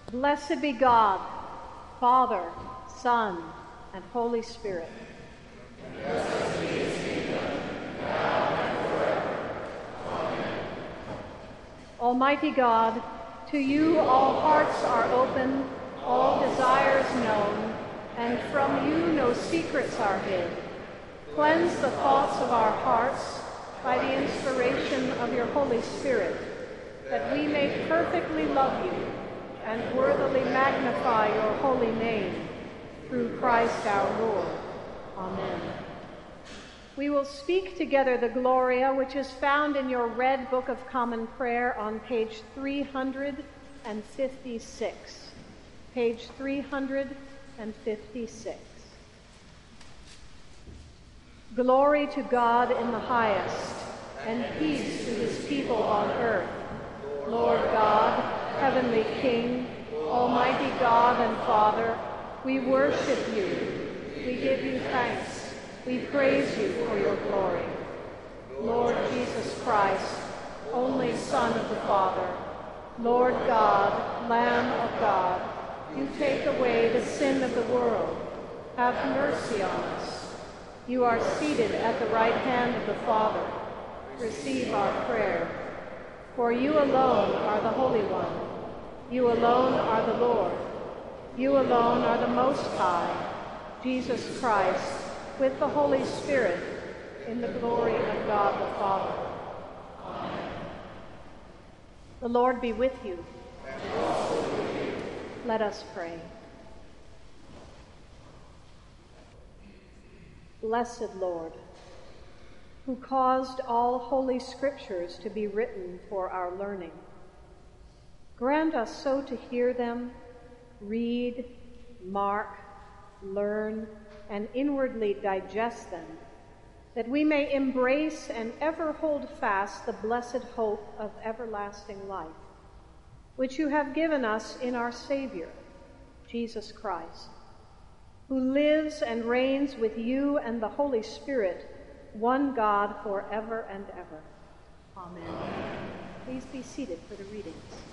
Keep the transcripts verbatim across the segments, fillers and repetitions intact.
Blessed be God, Father, Son, and Holy Spirit. Blessed be his kingdom, now and forever. Amen. Almighty God, to you all hearts are open, all desires known, and from you no secrets are hid. Cleanse the thoughts of our hearts by the inspiration of your Holy Spirit, that we may perfectly love you and worthily magnify your holy name, through Christ our Lord. Amen. We will speak together the Gloria, which is found in your Red Book of Common Prayer on page three hundred fifty-six. Page three hundred fifty-six. Glory to God in the highest, and peace to his people on earth. Lord God, Heavenly King, Almighty God and Father, we worship you. We give you thanks. We praise you for your glory. Lord Jesus Christ, only Son of the Father, Lord God, Lamb of God, you take away the sin of the world. Have mercy on us. You are seated at the right hand of the Father. Receive our prayer. For you alone are the Holy One. You alone are the Lord. You alone are the Most High, Jesus Christ, with the Holy Spirit, in the glory of God the Father. Amen. The Lord be with you. And also with you. Let us pray. Blessed Lord, who caused all holy scriptures to be written for our learning, grant us so to hear them, read, mark, learn, and inwardly digest them, that we may embrace and ever hold fast the blessed hope of everlasting life, which you have given us in our Savior, Jesus Christ, who lives and reigns with you and the Holy Spirit, one God forever and ever. Amen. Amen. Please be seated for the readings.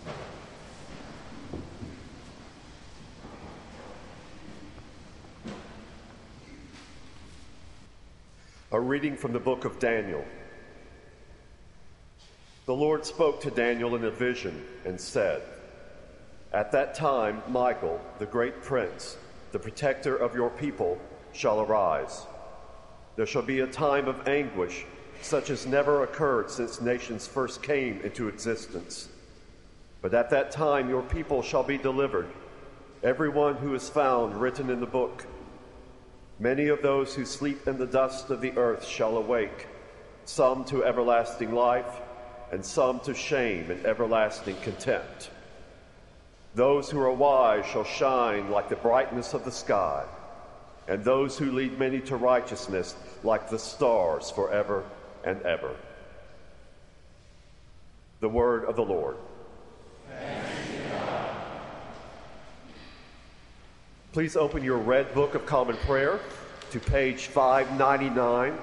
A reading from the book of Daniel. The Lord spoke to Daniel in a vision and said, "At that time, Michael, the great prince, the protector of your people, shall arise. There shall be a time of anguish, such as never occurred since nations first came into existence. But at that time your people shall be delivered, everyone who is found written in the book. Many of those who sleep in the dust of the earth shall awake, some to everlasting life, and some to shame and everlasting contempt. Those who are wise shall shine like the brightness of the sky, and those who lead many to righteousness like the stars forever and ever." The word of the Lord. Thanks be to God. Please open your Red Book of Common Prayer to page five ninety-nine.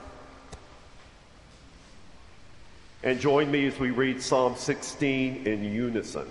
And join me as we read Psalm sixteen in unison.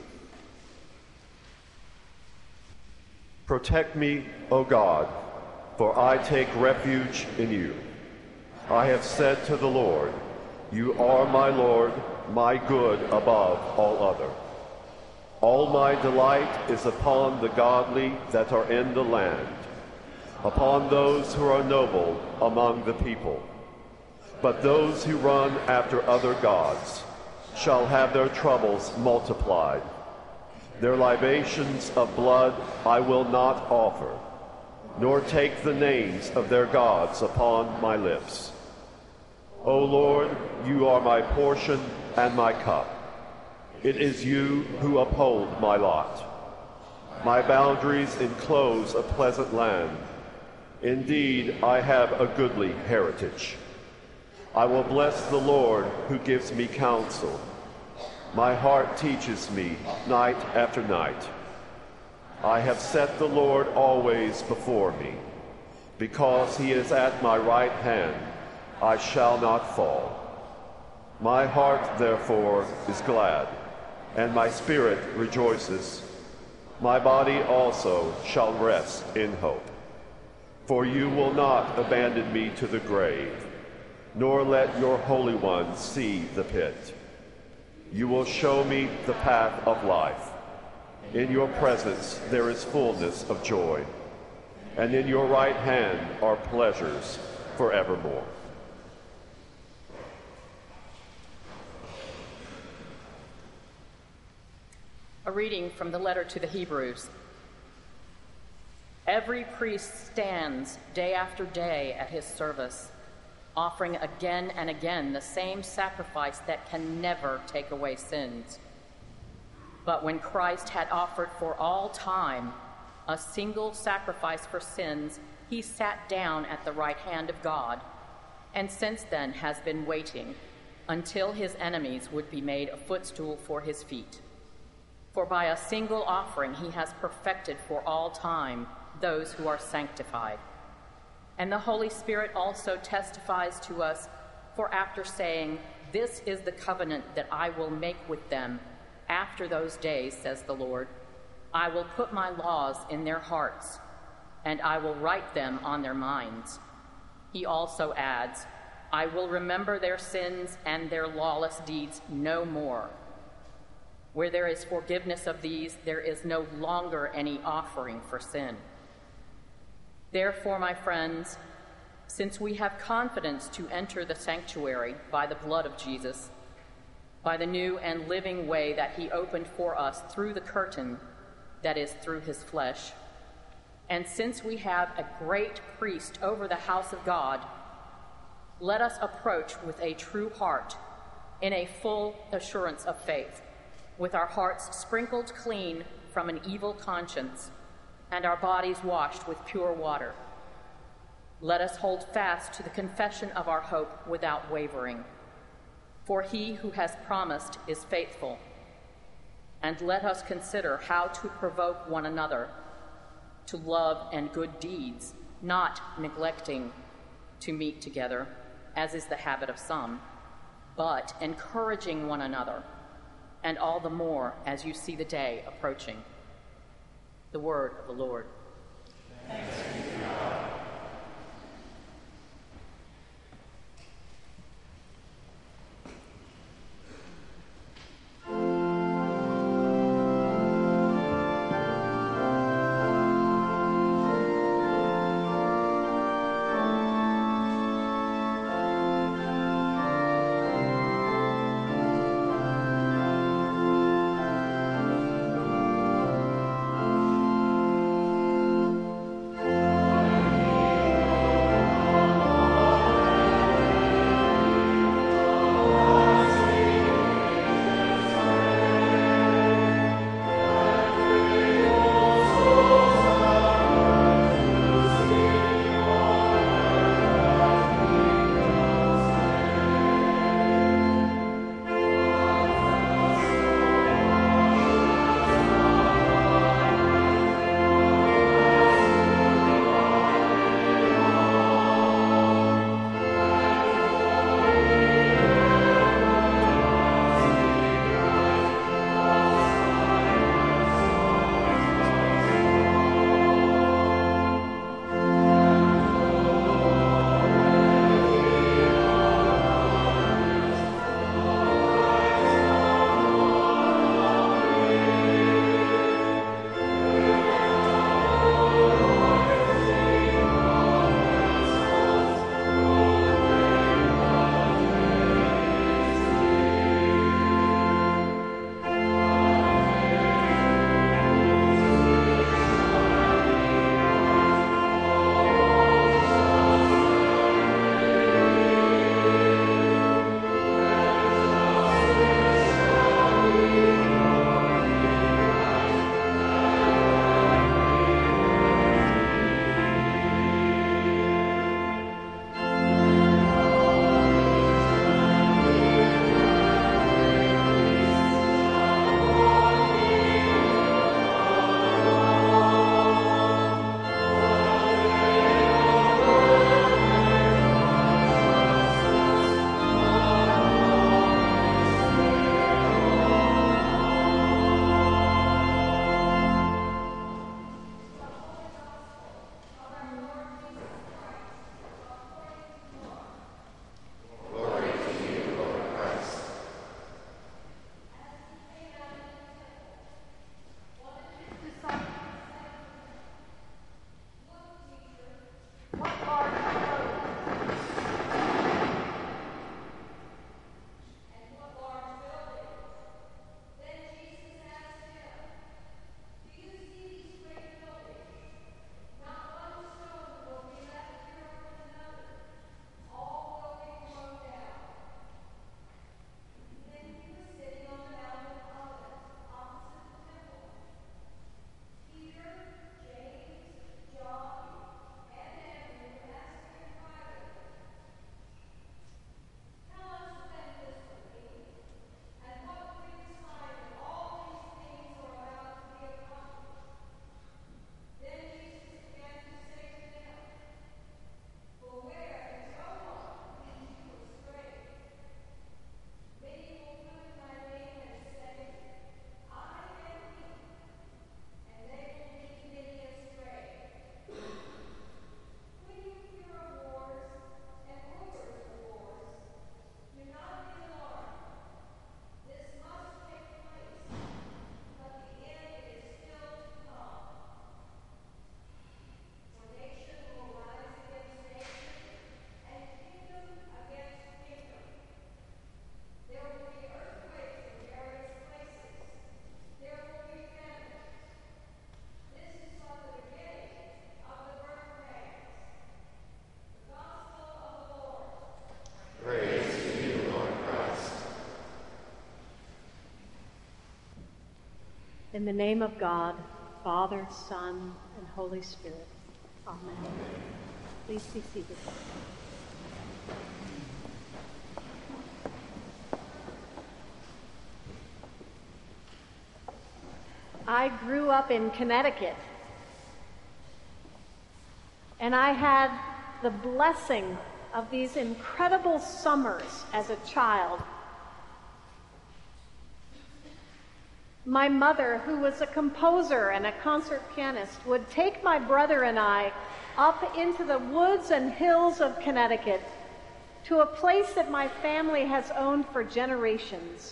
Protect me, O God, for I take refuge in you. I have said to the Lord, you are my Lord, my good above all other. All my delight is upon the godly that are in the land, upon those who are noble among the people. But those who run after other gods shall have their troubles multiplied. Their libations of blood I will not offer, nor take the names of their gods upon my lips. O Lord, you are my portion and my cup. It is you who uphold my lot. My boundaries enclose a pleasant land. Indeed, I have a goodly heritage. I will bless the Lord who gives me counsel. My heart teaches me night after night. I have set the Lord always before me. Because he is at my right hand, I shall not fall. My heart, therefore, is glad, and my spirit rejoices. my body also shall rest in hope. For you will not abandon me to the grave, nor let your Holy One see the pit. You will show me the path of life. In your presence there is fullness of joy, and in your right hand are pleasures forevermore. A reading from the letter to the Hebrews. Every priest stands day after day at his service, offering again and again the same sacrifice that can never take away sins. But when Christ had offered for all time a single sacrifice for sins, he sat down at the right hand of God, and since then has been waiting until his enemies would be made a footstool for his feet. For by a single offering he has perfected for all time those who are sanctified. And the Holy Spirit also testifies to us, for after saying, "This is the covenant that I will make with them after those days, says the Lord, I will put my laws in their hearts, and I will write them on their minds." He also adds, "I will remember their sins and their lawless deeds no more. Where there is forgiveness of these, there is no longer any offering for sin." Therefore, my friends, since we have confidence to enter the sanctuary by the blood of Jesus, by the new and living way that he opened for us through the curtain, that is, through his flesh, and since we have a great priest over the house of God, let us approach with a true heart, in a full assurance of faith, with our hearts sprinkled clean from an evil conscience, and our bodies washed with pure water. Let us hold fast to the confession of our hope without wavering, for he who has promised is faithful. And let us consider how to provoke one another to love and good deeds, not neglecting to meet together, as is the habit of some, but encouraging one another, and all the more as you see the day approaching. The word of the Lord. Thanks be to God. Thank In the name of God, Father, Son, and Holy Spirit. Amen. Please be seated. I grew up in Connecticut, and I had the blessing of these incredible summers as a child. My mother, who was a composer and a concert pianist, would take my brother and I up into the woods and hills of Connecticut to a place that my family has owned for generations.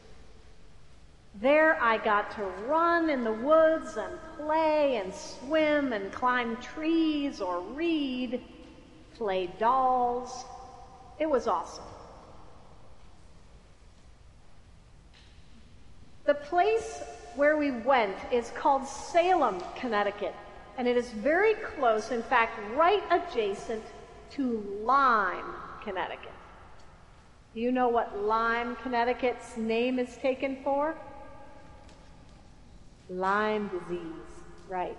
There I got to run in the woods and play and swim and climb trees or read, play dolls. It was awesome. The place where we went is called Salem, Connecticut, and it is very close, in fact, right adjacent to Lyme, Connecticut. Do you know what Lyme, Connecticut's name is taken for? Lyme disease, right.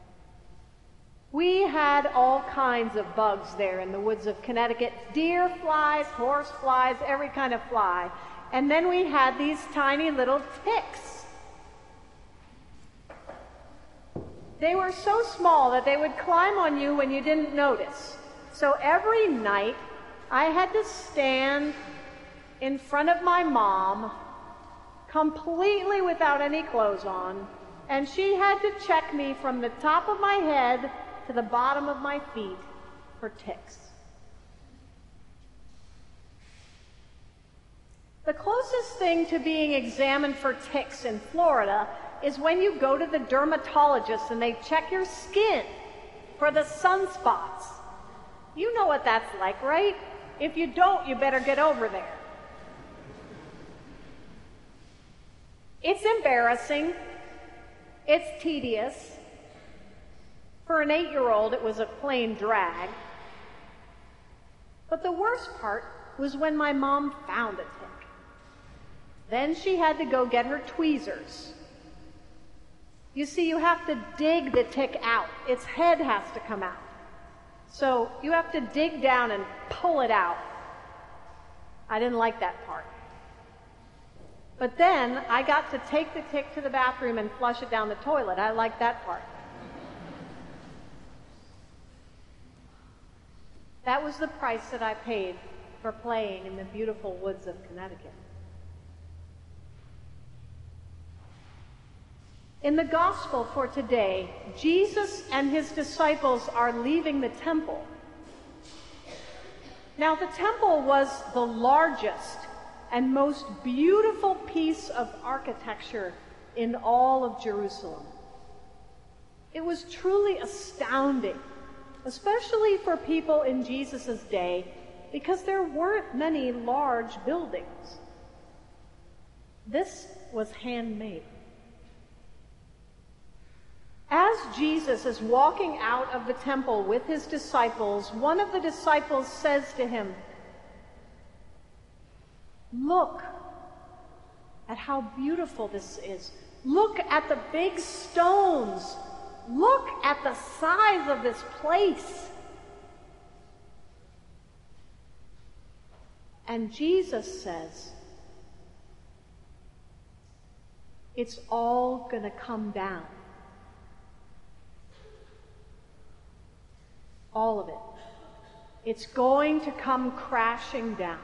We had all kinds of bugs there in the woods of Connecticut. Deer flies, horse flies, every kind of fly. And then we had these tiny little ticks. They were so small that they would climb on you when you didn't notice. So every night I had to stand in front of my mom, completely without any clothes on, and she had to check me from the top of my head to the bottom of my feet for ticks. The closest thing to being examined for ticks in Florida is when you go to the dermatologist and they check your skin for the sunspots. You know what that's like, right? If you don't, you better get over there. It's embarrassing. It's tedious. For an eight-year-old, it was a plain drag. But the worst part was when my mom found a tick. Then she had to go get her tweezers. You see, you have to dig the tick out. Its head has to come out. So you have to dig down and pull it out. I didn't like that part. But then I got to take the tick to the bathroom and flush it down the toilet. I liked that part. That was the price that I paid for playing in the beautiful woods of Connecticut. In the gospel for today, Jesus and his disciples are leaving the temple. Now, the temple was the largest and most beautiful piece of architecture in all of Jerusalem. It was truly astounding, especially for people in Jesus' day, because there weren't many large buildings. This was handmade. As Jesus is walking out of the temple with his disciples, one of the disciples says to him, "Look at how beautiful this is. Look at the big stones. Look at the size of this place." And Jesus says, "It's all going to come down. All of it. It's going to come crashing down."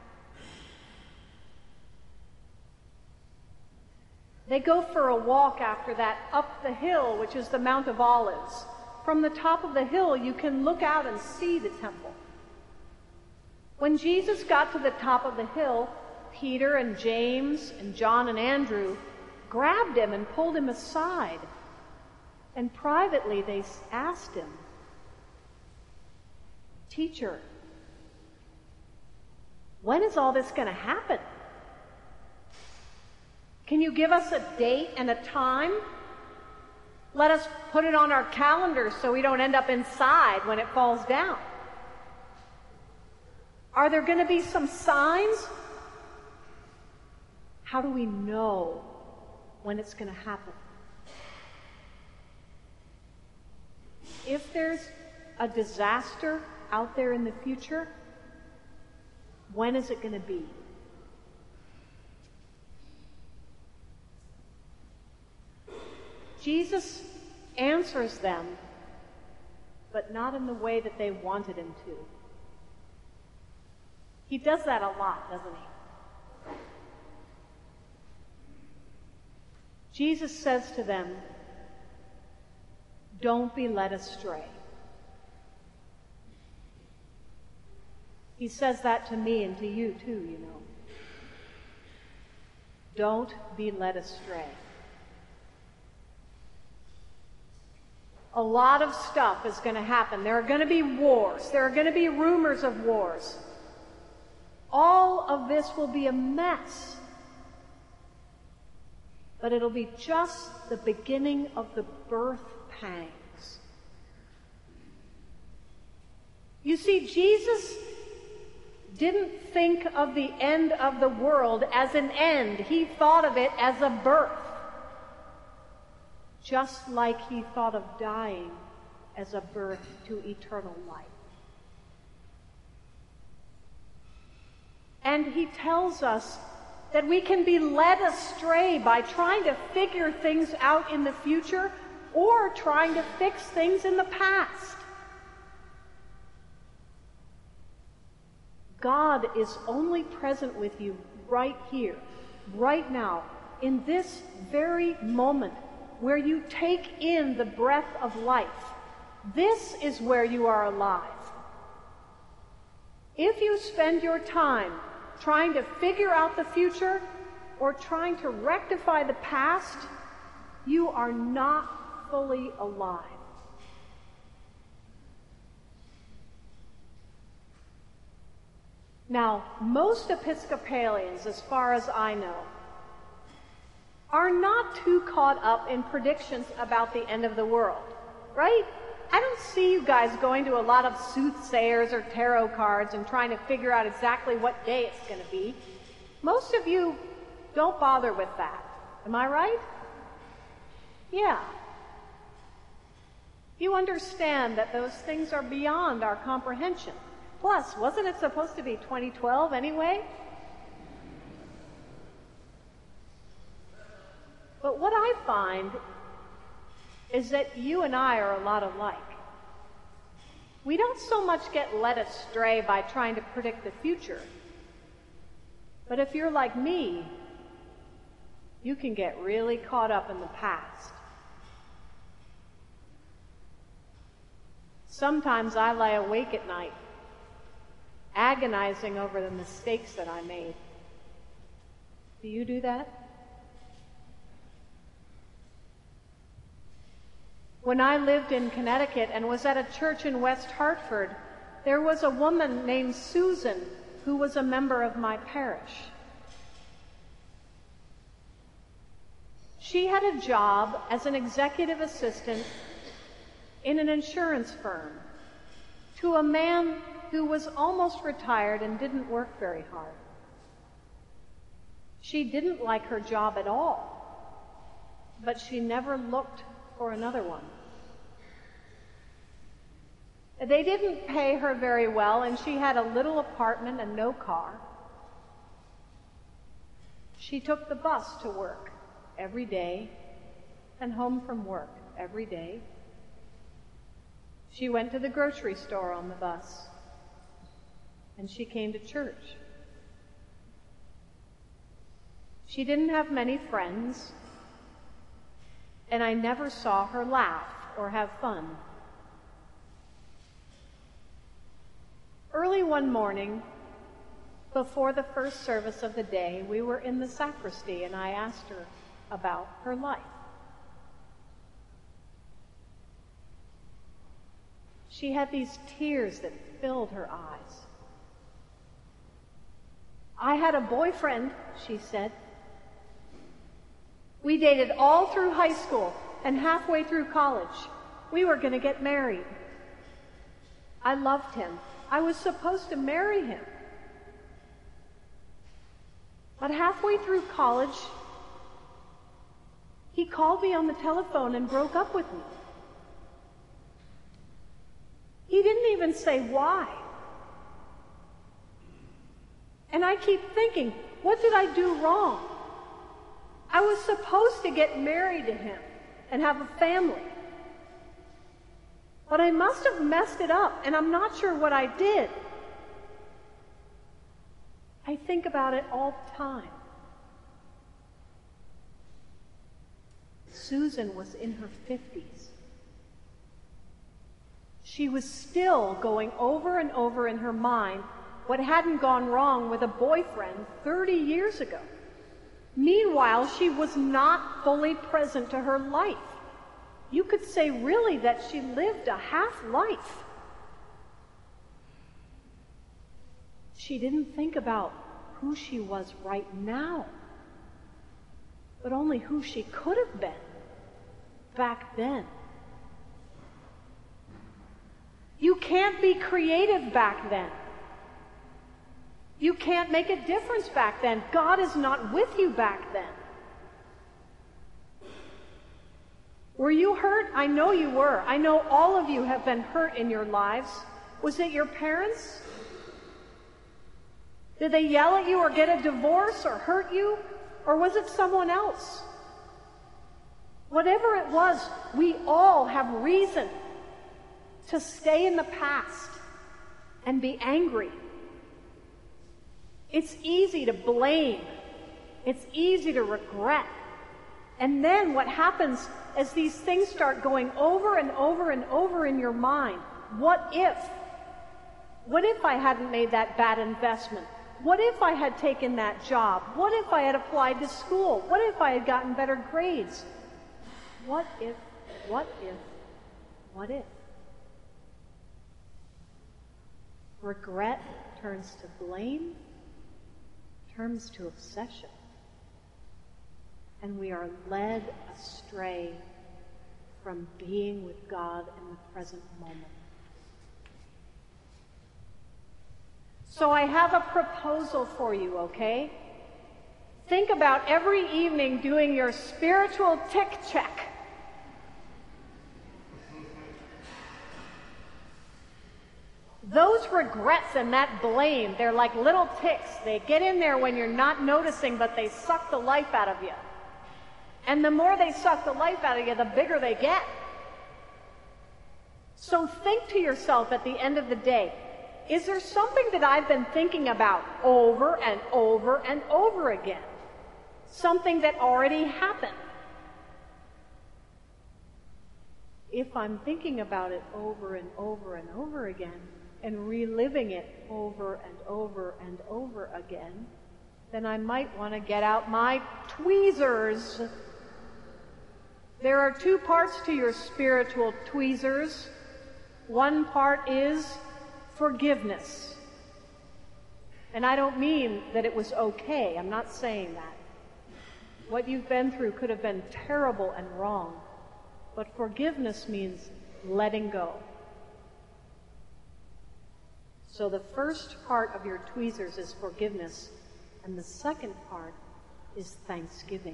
They go for a walk after that up the hill, which is the Mount of Olives. From the top of the hill, you can look out and see the temple. When Jesus got to the top of the hill, Peter and James and John and Andrew grabbed him and pulled him aside. And privately they asked him, "Teacher, when is all this going to happen? Can you give us a date and a time? Let us put it on our calendar so we don't end up inside when it falls down. Are there going to be some signs? How do we know when it's going to happen?" there's a disaster out there in the future, when is it going to be? Jesus answers them, but not in the way that they wanted him to. He does that a lot, doesn't he? Jesus says to them, don't be led astray. He says that to me and to you too, you know. Don't be led astray. A lot of stuff is going to happen. There are going to be wars. There are going to be rumors of wars. All of this will be a mess. But it'll be just the beginning of the birth pangs. You see, Jesus didn't think of the end of the world as an end. He thought of it as a birth. Just like he thought of dying as a birth to eternal life. And he tells us that we can be led astray by trying to figure things out in the future or trying to fix things in the past. God is only present with you right here, right now, in this very moment where you take in the breath of life. This is where you are alive. If you spend your time trying to figure out the future or trying to rectify the past, you are not fully alive. Now, most Episcopalians, as far as I know, are not too caught up in predictions about the end of the world, right? I don't see you guys going to a lot of soothsayers or tarot cards and trying to figure out exactly what day it's going to be. Most of you don't bother with that. Am I right? Yeah. You understand that those things are beyond our comprehension. Plus, wasn't it supposed to be twenty twelve anyway? But what I find is that you and I are a lot alike. We don't so much get led astray by trying to predict the future. But if you're like me, you can get really caught up in the past. Sometimes I lie awake at night, agonizing over the mistakes that I made. Do you do that? When I lived in Connecticut and was at a church in West Hartford, there was a woman named Susan who was a member of my parish. She had a job as an executive assistant in an insurance firm to a man who was almost retired and didn't work very hard. She didn't like her job at all, but she never looked for another one. They didn't pay her very well, and she had a little apartment and no car. She took the bus to work every day and home from work every day. She went to the grocery store on the bus, and she came to church. She didn't have many friends, and I never saw her laugh or have fun. Early one morning, before the first service of the day, we were in the sacristy, and I asked her about her life. She had these tears that filled her eyes. I had a boyfriend, she said. We dated all through high school and halfway through college. We were going to get married. I loved him. I was supposed to marry him. But halfway through college, he called me on the telephone and broke up with me. He didn't even say why. And I keep thinking, what did I do wrong? I was supposed to get married to him and have a family. But I must have messed it up, and I'm not sure what I did. I think about it all the time. Susan was in her fifties. She was still going over and over in her mind what hadn't gone wrong with a boyfriend thirty years ago. Meanwhile, she was not fully present to her life. You could say really that she lived a half-life. She didn't think about who she was right now, but only who she could have been back then. You can't be creative back then. You can't make a difference back then. God is not with you back then. Were you hurt? I know you were. I know all of you have been hurt in your lives. Was it your parents? Did they yell at you or get a divorce or hurt you? Or was it someone else? Whatever it was, we all have reason to stay in the past and be angry. It's easy to blame. It's easy to regret. And then what happens as these things start going over and over and over in your mind? What if? What if I hadn't made that bad investment? What if I had taken that job? What if I had applied to school? What if I had gotten better grades? What if, what if, what if? Regret turns to blame, turns to obsession. And we are led astray from being with God in the present moment. So I have a proposal for you, okay? Think about every evening doing your spiritual tick check. Those regrets and that blame, they're like little ticks. They get in there when you're not noticing, but they suck the life out of you. And the more they suck the life out of you, the bigger they get. So think to yourself at the end of the day, is there something that I've been thinking about over and over and over again? Something that already happened? If I'm thinking about it over and over and over again, and reliving it over and over and over again, then I might want to get out my tweezers. There are two parts to your spiritual tweezers. One part is forgiveness. And I don't mean that it was okay. I'm not saying that. What you've been through could have been terrible and wrong. But forgiveness means letting go. So the first part of your tweezers is forgiveness, and the second part is thanksgiving.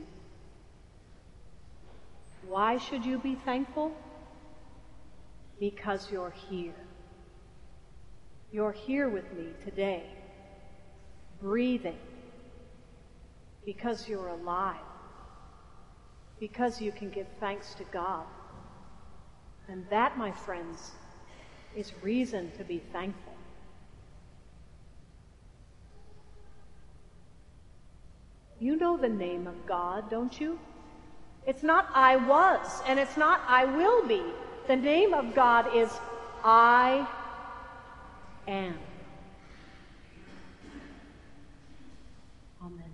Why should you be thankful? Because you're here. You're here with me today, breathing, because you're alive, because you can give thanks to God. And that, my friends, is reason to be thankful. You know the name of God, don't you? It's not I was, and it's not I will be. The name of God is I am. Amen.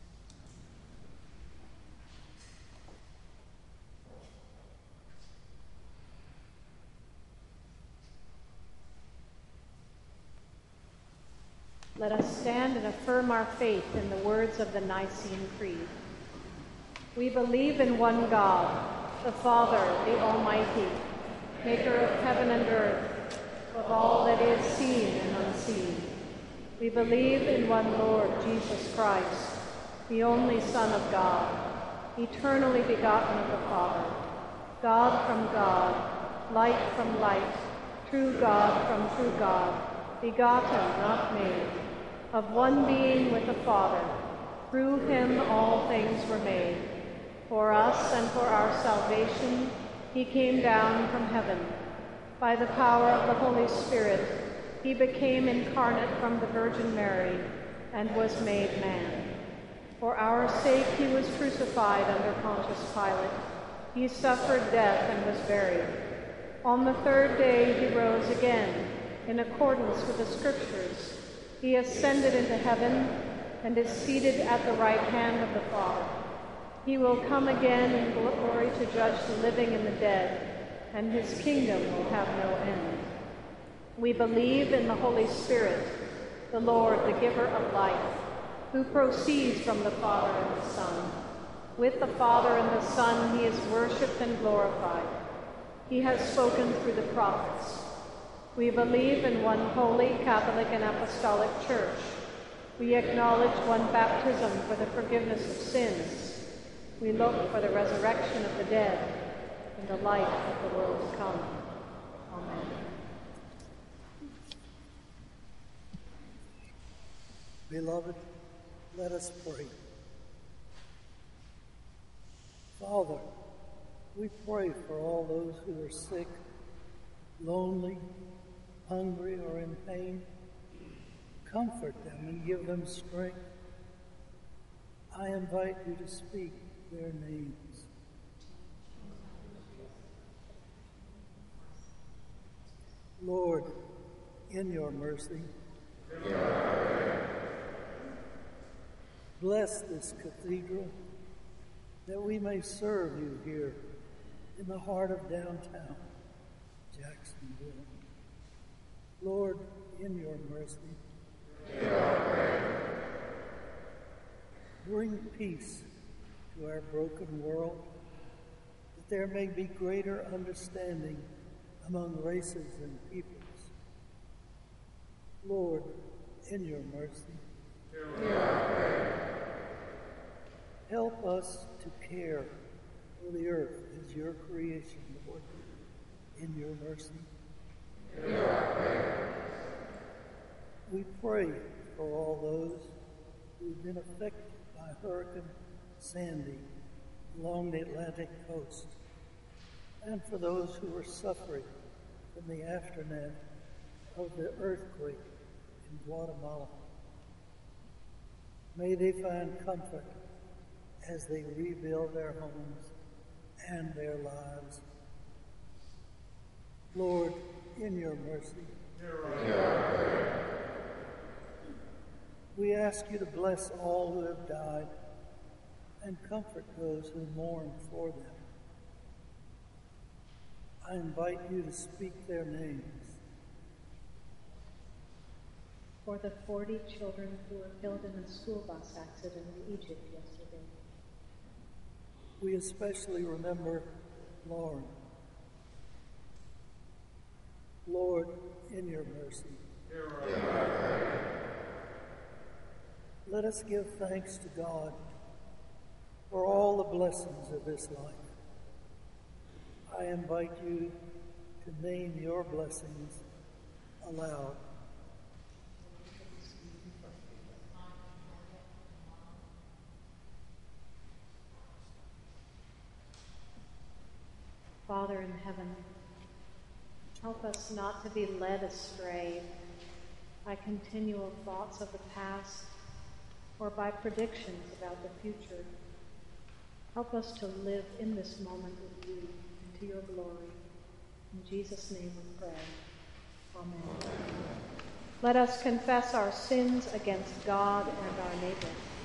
Let us stand and affirm our faith in the words of the Nicene Creed. We believe in one God, the Father, the Almighty, maker of heaven and earth, of all that is seen and unseen. We believe in one Lord, Jesus Christ, the only Son of God, eternally begotten of the Father, God from God, light from light, true God from true God, begotten, not made, of one being with the Father. Through him all things were made. For us and for our salvation he came down from heaven. By the power of the Holy Spirit, he became incarnate from the Virgin Mary and was made man. For our sake he was crucified under Pontius Pilate. He suffered death and was buried. On the third day he rose again, in accordance with the Scriptures. He ascended into heaven and is seated at the right hand of the Father. He will come again in glory to judge the living and the dead, and his kingdom will have no end. We believe in the Holy Spirit, the Lord, the giver of life, who proceeds from the Father and the Son. With the Father and the Son he is worshipped and glorified. He has spoken through the prophets. We believe in one holy, Catholic, and Apostolic Church. We acknowledge one baptism for the forgiveness of sins. We look for the resurrection of the dead and the life of the world to come. Amen. Beloved, let us pray. Father, we pray for all those who are sick, lonely, hungry, or in pain. Comfort them and give them strength. I invite you to speak their names. Lord, in your mercy, bless this cathedral that we may serve you here in the heart of downtown Jacksonville. Lord, in your mercy, bring peace to our broken world, that there may be greater understanding among races and peoples. Lord, in your mercy, help us to care for the earth as your creation, Lord, in your mercy. We pray for all those who've been affected by Hurricane Sandy along the Atlantic coast, and for those who are suffering from the aftermath of the earthquake in Guatemala. May they find comfort as they rebuild their homes and their lives. Lord, in your mercy, we ask you to bless all who have died and comfort those who mourn for them. I invite you to speak their names. For the forty children who were killed in a school bus accident in Egypt yesterday. We especially remember Lauren. Lord, in your mercy, let us give thanks to God for all the blessings of this life. I invite you to name your blessings aloud. Father in heaven, help us not to be led astray by continual thoughts of the past or by predictions about the future. Help us to live in this moment with you and to your glory. In Jesus' name we pray. Amen. Amen. Let us confess our sins against God and our neighbor.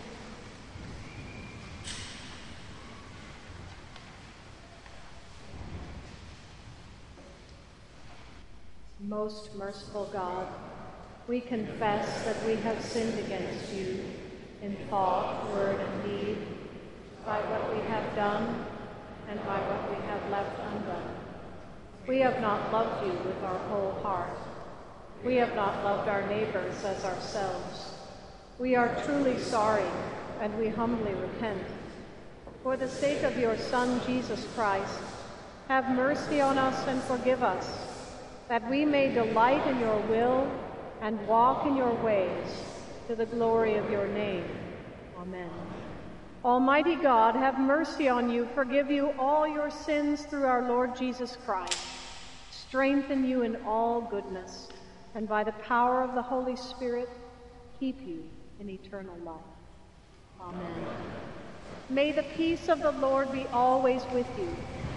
Most merciful God, we confess that we have sinned against you in thought, word, and deed, by what we have done and by what we have left undone. We have not loved you with our whole heart. We have not loved our neighbors as ourselves. We are truly sorry, and we humbly repent. For the sake of your Son, Jesus Christ, have mercy on us and forgive us. that we may delight in your will and walk in your ways, to the glory of your name. Amen. Almighty God, have mercy on you, forgive you all your sins through our Lord Jesus Christ, strengthen you in all goodness, and by the power of the Holy Spirit, keep you in eternal life. Amen. May the peace of the Lord be always with you.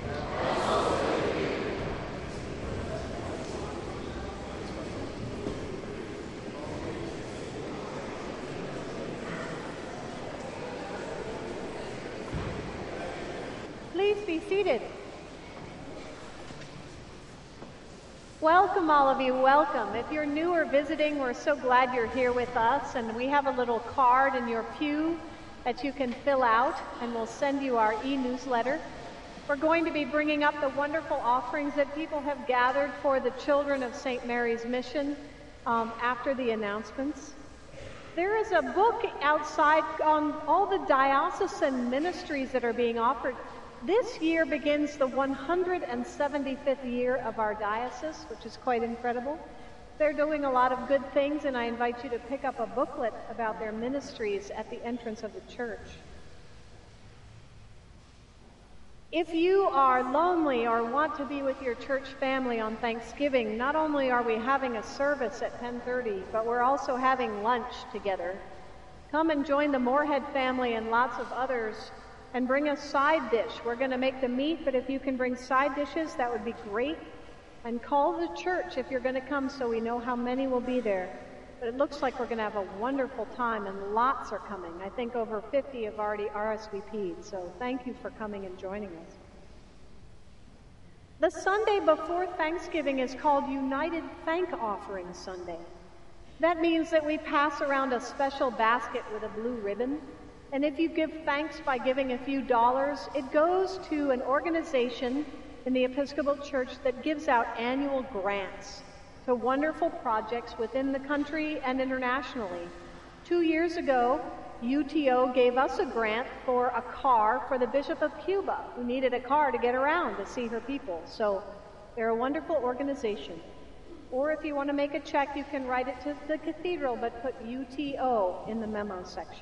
Please be seated. Welcome, all of you. Welcome. If you're new or visiting, we're so glad you're here with us, and we have a little card in your pew that you can fill out, and we'll send you our e-newsletter. We're going to be bringing up the wonderful offerings that people have gathered for the children of Saint Mary's Mission um, after the announcements. There is a book outside on all the diocesan ministries that are being offered. This year begins the one hundred seventy-fifth year of our diocese, which is quite incredible. They're doing a lot of good things, and I invite you to pick up a booklet about their ministries at the entrance of the church. If you are lonely or want to be with your church family on Thanksgiving, not only are we having a service at ten thirty, but we're also having lunch together. Come and join the Moorhead family and lots of others and bring a side dish. We're going to make the meat, but if you can bring side dishes, that would be great. And call the church if you're going to come so we know how many will be there. But it looks like we're going to have a wonderful time, and lots are coming. I think over fifty have already R S V P'd, so thank you for coming and joining us. The Sunday before Thanksgiving is called United Thank Offering Sunday. That means that we pass around a special basket with a blue ribbon, and if you give thanks by giving a few dollars, it goes to an organization in the Episcopal Church that gives out annual grants to wonderful projects within the country and internationally. Two years ago, U T O gave us a grant for a car for the Bishop of Cuba, who needed a car to get around to see her people. So they're a wonderful organization. Or if you want to make a check, you can write it to the cathedral, but put U T O in the memo section.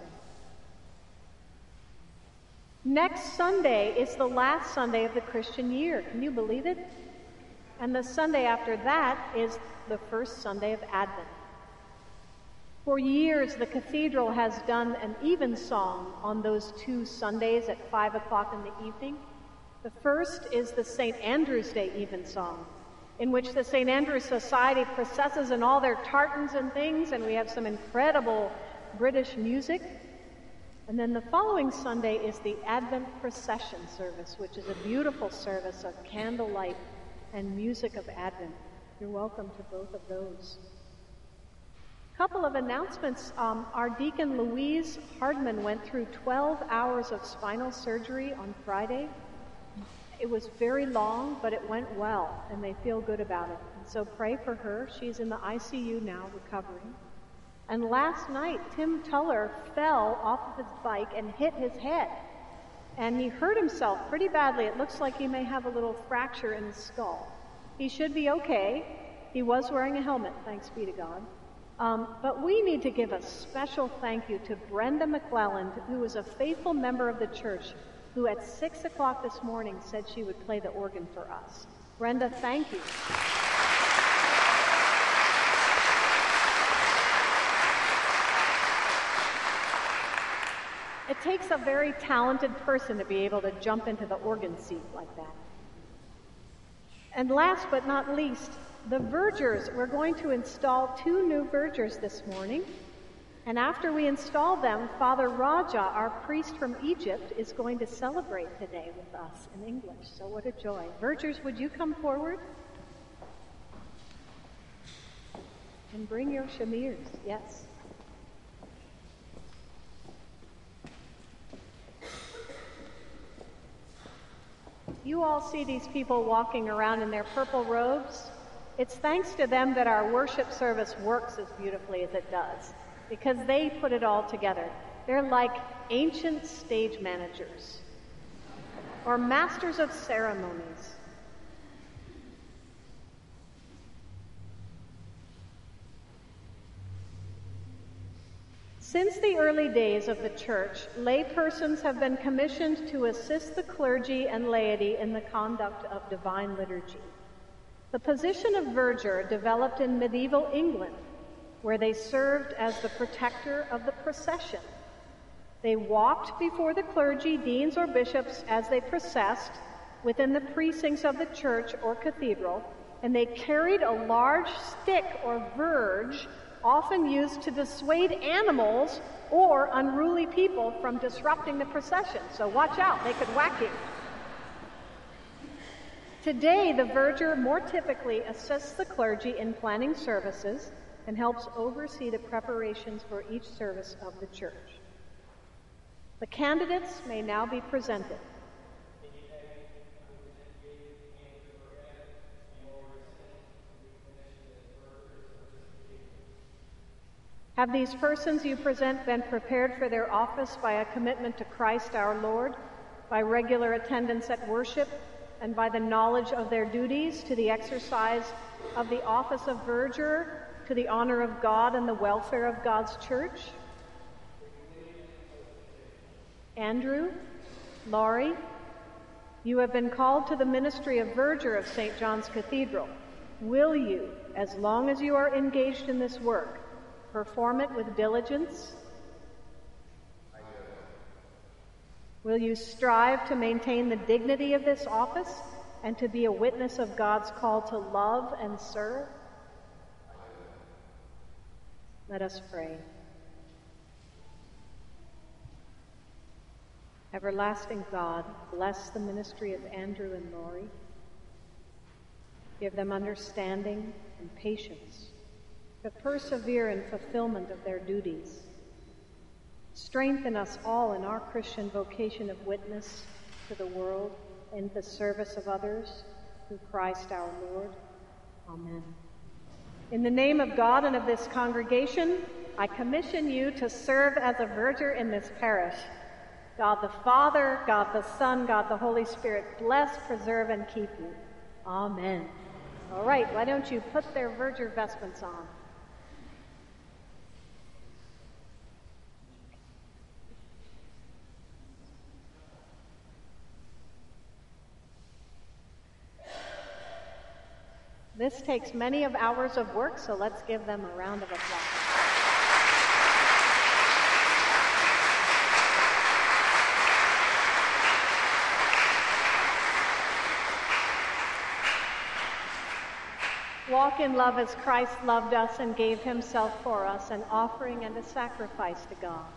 Next Sunday is the last Sunday of the Christian year. Can you believe it? And the Sunday after that is the first Sunday of Advent. For years, the cathedral has done an evensong on those two Sundays at five o'clock in the evening. The first is the Saint Andrew's Day evensong, in which the Saint Andrew's Society processes in all their tartans and things, and we have some incredible British music. And then the following Sunday is the Advent Procession service, which is a beautiful service of candlelight and music of Advent. You're welcome to both of those. A couple of announcements. Um, our deacon Louise Hardman went through twelve hours of spinal surgery on Friday. It was very long, but it went well, and they feel good about it. And so pray for her. She's in the I C U now, recovering. And last night, Tim Tuller fell off of his bike and hit his head. And he hurt himself pretty badly. It looks like he may have a little fracture in his skull. He should be okay. He was wearing a helmet, thanks be to God. Um, but we need to give a special thank you to Brenda McClelland, who is a faithful member of the church, who at six o'clock this morning said she would play the organ for us. Brenda, thank you. It takes a very talented person to be able to jump into the organ seat like that. And last but not least, the vergers. We're going to install two new vergers this morning. And after we install them, Father Raja, our priest from Egypt, is going to celebrate today with us in English. So what a joy. Vergers, would you come forward? And bring your shamirs, yes. You all see these people walking around in their purple robes. It's thanks to them that our worship service works as beautifully as it does, because they put it all together. They're like ancient stage managers or masters of ceremonies. Since the early days of the Church, laypersons have been commissioned to assist the clergy and laity in the conduct of divine liturgy. The position of verger developed in medieval England, where they served as the protector of the procession. They walked before the clergy, deans, or bishops as they processed within the precincts of the church or cathedral, and they carried a large stick or verge, often used to dissuade animals or unruly people from disrupting the procession. So watch out, they could whack you. Today, the verger more typically assists the clergy in planning services and helps oversee the preparations for each service of the church. The candidates may now be presented. Have these persons you present been prepared for their office by a commitment to Christ our Lord, by regular attendance at worship, and by the knowledge of their duties to the exercise of the office of verger, to the honor of God and the welfare of God's church? Andrew, Laurie, you have been called to the ministry of verger of Saint John's Cathedral. Will you, as long as you are engaged in this work, perform it with diligence? Will you strive to maintain the dignity of this office and to be a witness of God's call to love and serve? Let us pray. Everlasting God, bless the ministry of Andrew and Laurie. Give them understanding and patience to persevere in fulfillment of their duties. Strengthen us all in our Christian vocation of witness to the world and the service of others through Christ our Lord. Amen. In the name of God and of this congregation, I commission you to serve as a verger in this parish. God the Father, God the Son, God the Holy Spirit, bless, preserve, and keep you. Amen. All right, why don't you put their verger vestments on? This takes many of hours of work, so let's give them a round of applause. Walk in love as Christ loved us and gave himself for us, an offering and a sacrifice to God.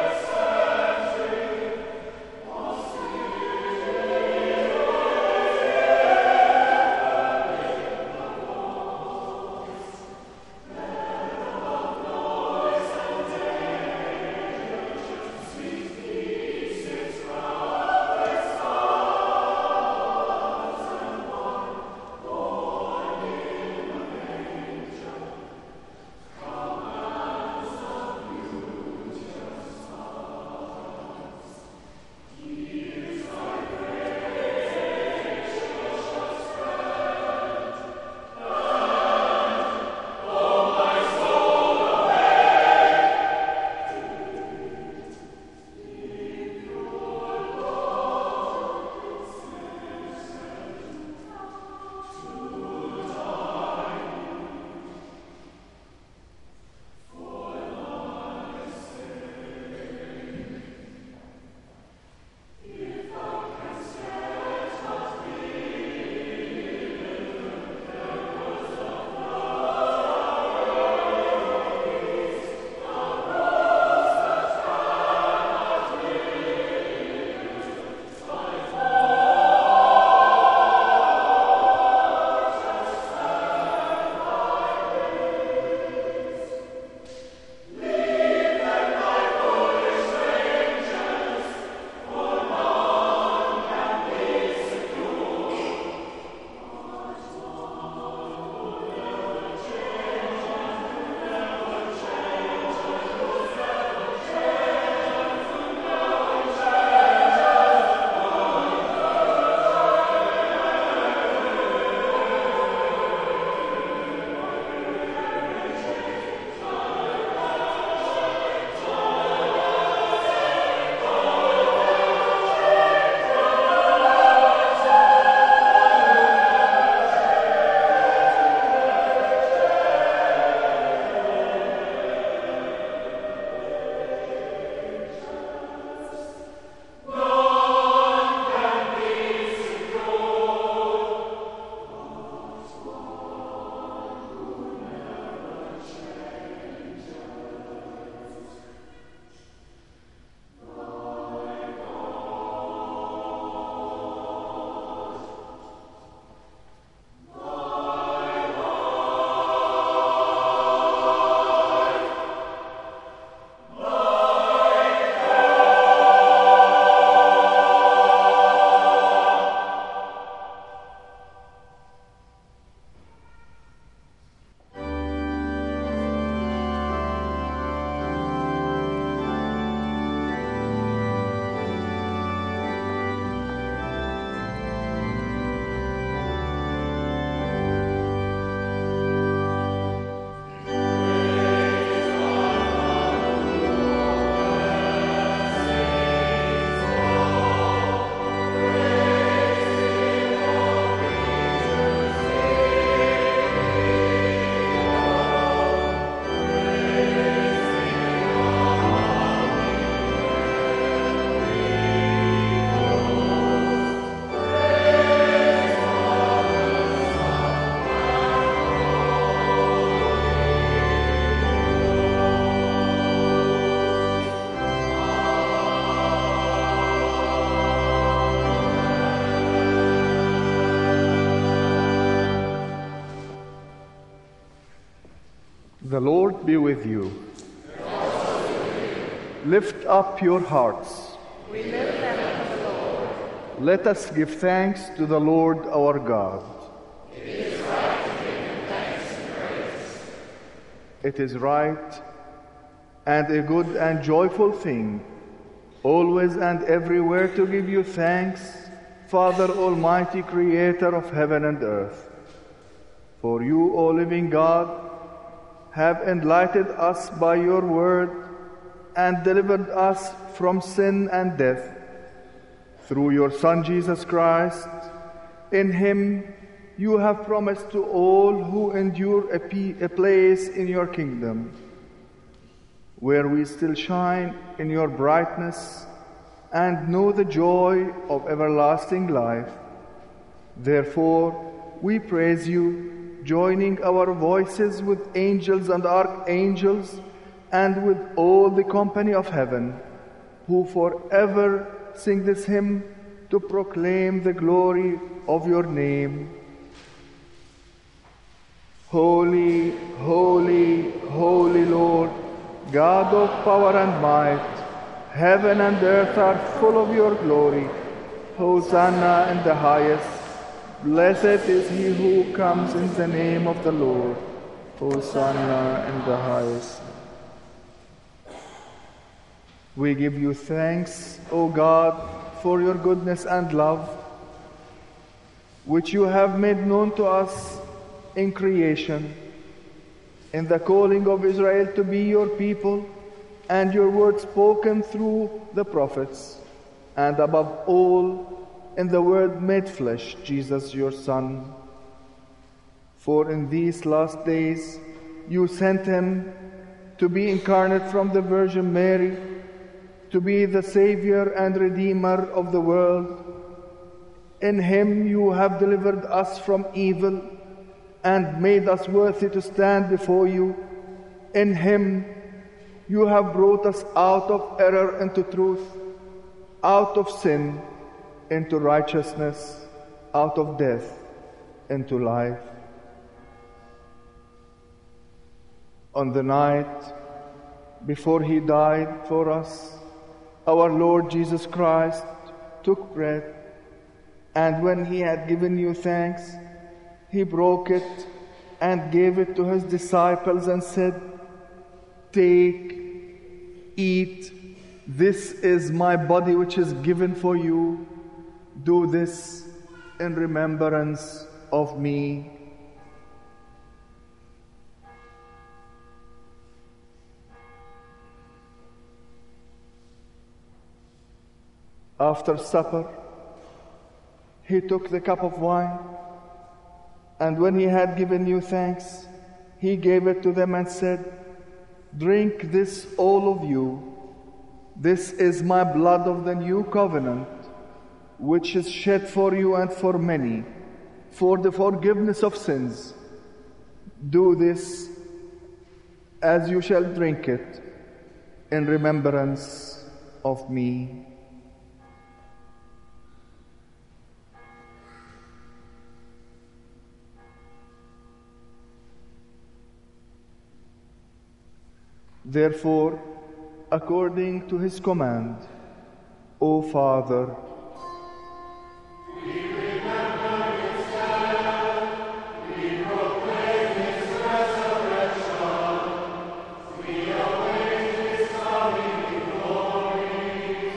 Amen. Lord be with you. And also with you. Lift up your hearts. We lift them to the Lord. Let us give thanks to the Lord our God. It is right to give him thanks and praise. It is right and a good and joyful thing, always and everywhere to give you thanks, Father Almighty, Creator of heaven and earth. For you, O living God, have enlightened us by your word and delivered us from sin and death. Through your Son, Jesus Christ, in him you have promised to all who endure a, pe- a place in your kingdom, where we still shine in your brightness and know the joy of everlasting life. Therefore, we praise you, joining our voices with angels and archangels and with all the company of heaven, who forever sing this hymn to proclaim the glory of your name. Holy, holy, holy Lord, God of power and might, heaven and earth are full of your glory. Hosanna in the highest. Blessed is he who comes in the name of the Lord. Hosanna in the highest. We give you thanks, O God, for your goodness and love, which you have made known to us in creation, in the calling of Israel to be your people, and your word spoken through the prophets, and above all, in the Word made flesh, Jesus your Son. For in these last days you sent him to be incarnate from the Virgin Mary, to be the Savior and Redeemer of the world. In him you have delivered us from evil and made us worthy to stand before you. In him you have brought us out of error into truth, out of sin into righteousness, out of death into life. On the night before he died for us, our Lord Jesus Christ took bread, and when he had given you thanks, he broke it and gave it to his disciples and said, "Take, eat, this is my body which is given for you. Do this in remembrance of me." After supper, he took the cup of wine, and when he had given you thanks, he gave it to them and said, "Drink this, all of you. This is my blood of the new covenant, which is shed for you and for many, for the forgiveness of sins. Do this as you shall drink it in remembrance of me." Therefore, according to his command, O Father, we remember his death, we proclaim his resurrection, we await his coming in glory.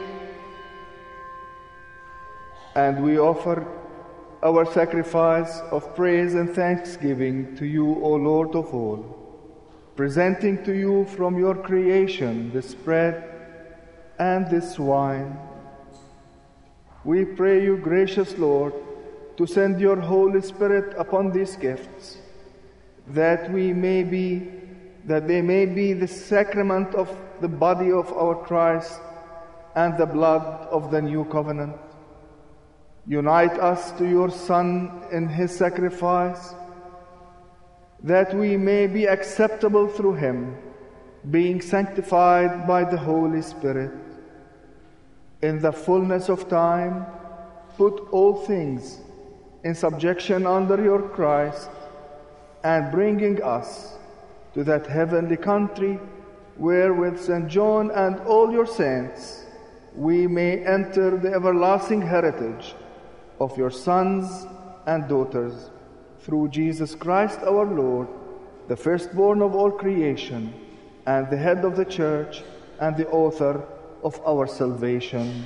And we offer our sacrifice of praise and thanksgiving to you, O Lord of all, presenting to you from your creation this bread and this wine. We pray you, gracious Lord, to send your Holy Spirit upon these gifts, that we may be, that they may be the sacrament of the body of our Christ and the blood of the new covenant. Unite us to your Son in his sacrifice, that we may be acceptable through him, being sanctified by the Holy Spirit. In the fullness of time, put all things in subjection under your Christ, and bringing us to that heavenly country where with Saint John and all your saints we may enter the everlasting heritage of your sons and daughters, through Jesus Christ our Lord, the firstborn of all creation, and the head of the Church, and the author of our salvation.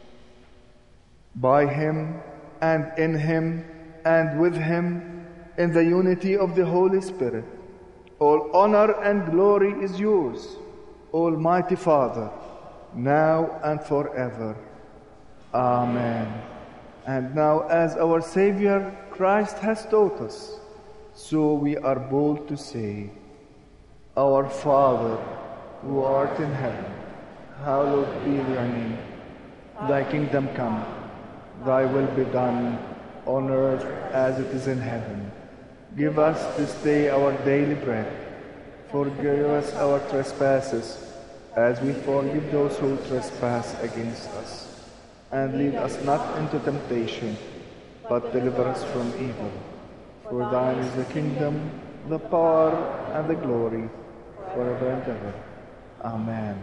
By him, and in him, and with him, in the unity of the Holy Spirit, all honor and glory is yours, Almighty Father, now and forever. Amen. And now, as our Savior Christ has taught us, so we are bold to say, Our Father, who art in heaven, hallowed be thy name. Thy kingdom come, thy will be done, on earth as it is in heaven. Give us this day our daily bread. Forgive us our trespasses, as we forgive those who trespass against us. And lead us not into temptation, but deliver us from evil. For thine is the kingdom, the power, and the glory, forever and ever. Amen.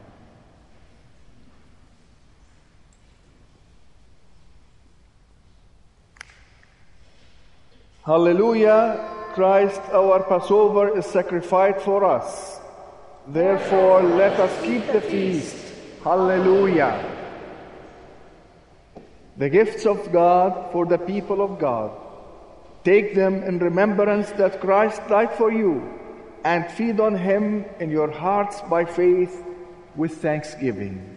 Hallelujah! Christ our Passover is sacrificed for us. Therefore, let us keep the feast. Hallelujah! The gifts of God for the people of God. Take them in remembrance that Christ died for you, and feed on him in your hearts by faith with thanksgiving.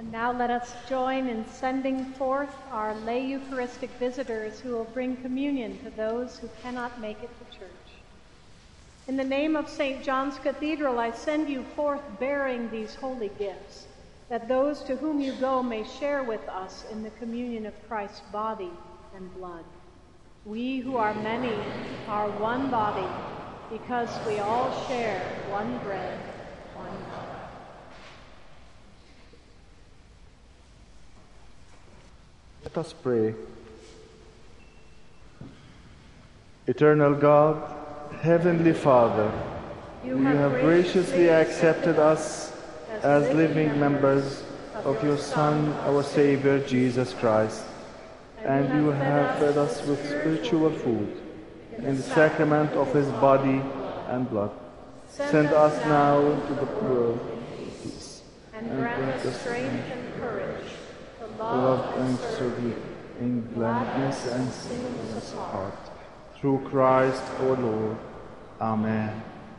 And now let us join in sending forth our lay Eucharistic visitors who will bring communion to those who cannot make it to church. In the name of Saint John's Cathedral, I send you forth bearing these holy gifts, that those to whom you go may share with us in the communion of Christ's body and blood. We who are many are one body, because we all share one bread, one cup. Let us pray. Eternal God, Heavenly Father, you have graciously accepted us as living members of your Son, our Savior, Jesus Christ, and you have fed us with spiritual food in the sacrament of his body and blood. Send us now into the world of peace, and grant us strength and courage to love love and and serve serve in gladness and singleness of heart. Through Christ our Lord. Amen.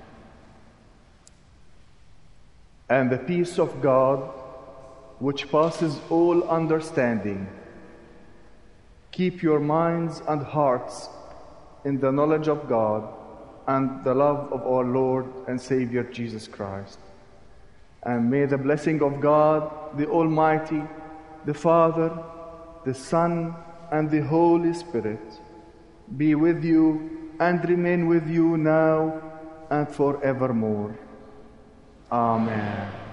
And the peace of God, which passes all understanding, keep your minds and hearts in the knowledge of God and the love of our Lord and Savior Jesus Christ. And may the blessing of God, the Almighty, the Father, the Son, and the Holy Spirit be with you and remain with you now and forevermore. Amen.